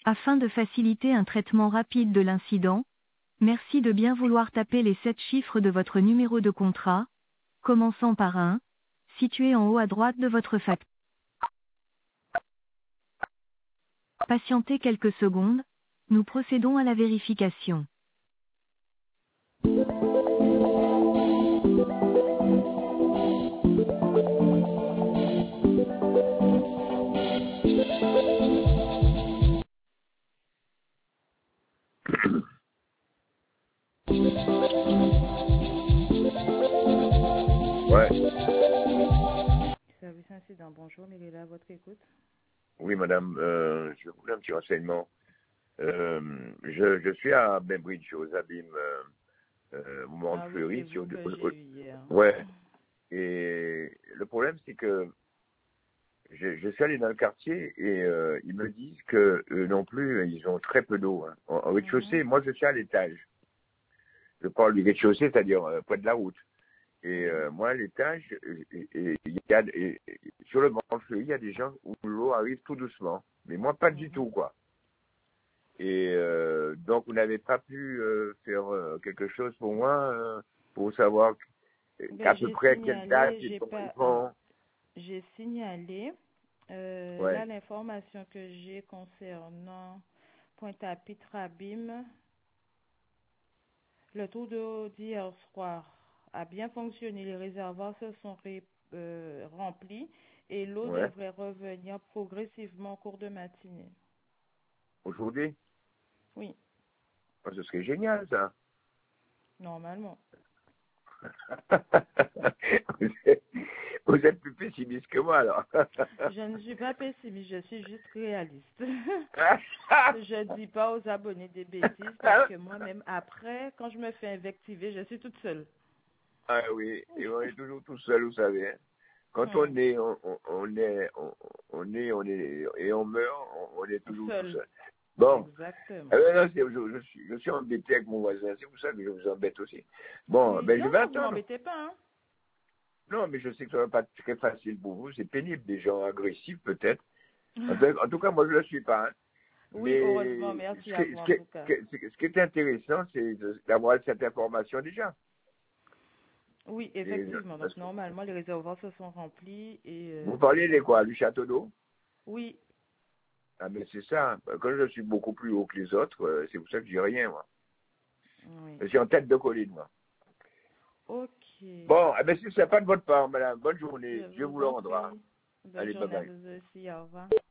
Afin de faciliter un traitement rapide de l'incident, merci de bien vouloir taper les 7 chiffres de votre numéro de contrat, commençant par 1, situé en haut à droite de votre facture. Patientez quelques secondes, nous procédons à la vérification. Ouais, Service incident, bonjour, mais il est là à votre écoute. oui, madame, je voulais un petit renseignement. Je suis à Bainbridge, aux Abîmes, au Ah oui, c'est Mont-Fleury. vous que j'ai eu hier. Ouais, et le problème, c'est que je suis allé dans le quartier et ils me disent que non plus, ils ont très peu d'eau. Hein. En rez-de-chaussée, moi, je suis à l'étage. Je parle du rez-de-chaussée, c'est-à-dire près de la route. Et moi, à l'étage, sur le Mont-Fleury, il y a des gens où l'eau arrive tout doucement. Mais moi, pas du tout, quoi. Et donc, vous n'avez pas pu faire quelque chose pour moi, pour savoir à peu J'ai près à quelle date signalé, ils j'ai pas, vont. j'ai signalé. Ouais, Là, l'information que j'ai concernant Pointe-à-Pitre Abîme, le taux d'eau d'hier soir a bien fonctionné. Les réservoirs se sont remplis et l'eau ouais. devrait revenir progressivement au cours de matinée. Aujourd'hui, Oui, ce serait génial, ça. normalement. vous, êtes, vous êtes plus pessimiste que moi, alors. Je ne suis pas pessimiste, je suis juste réaliste. Je dis pas aux abonnés des bêtises parce que moi-même, après, quand je me fais invectiver, je suis toute seule. Ah oui, et on est toujours tout seul, vous savez. Hein. Quand on est, et on meurt, on est toujours tout Seule. seul. Bon, Exactement. non, je suis embêté avec mon voisin, c'est pour ça que je vous embête aussi. Bon, Oui, ben je non, vais non, vous attendre. m'embêtez pas, hein. Non, mais je sais que ça va pas être très facile pour vous, c'est pénible, des gens agressifs peut-être. En tout cas, moi je ne le suis pas. Hein. Oui, heureusement, Mais merci à vous en tout cas. ce qui est intéressant, c'est d'avoir cette information déjà. Oui, Et, effectivement. Donc, normalement, les réservoirs se sont remplis et vous ça parlez de devrait. quoi? Du château d'eau? Oui, Ah, mais c'est ça. Quand je suis beaucoup plus haut que les autres, c'est pour ça que je dis rien, moi. oui. Je suis en tête de colline, moi. Ok. Bon, eh ben, c'est sympa de votre part, madame. Bonne Je journée. Dieu vous vous le en rendra. prie. Bonne Allez, bye journée à bye. vous aussi. Au revoir.